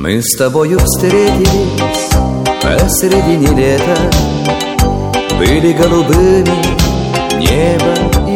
Мы с тобою встретились посредине лета, были голубыми небо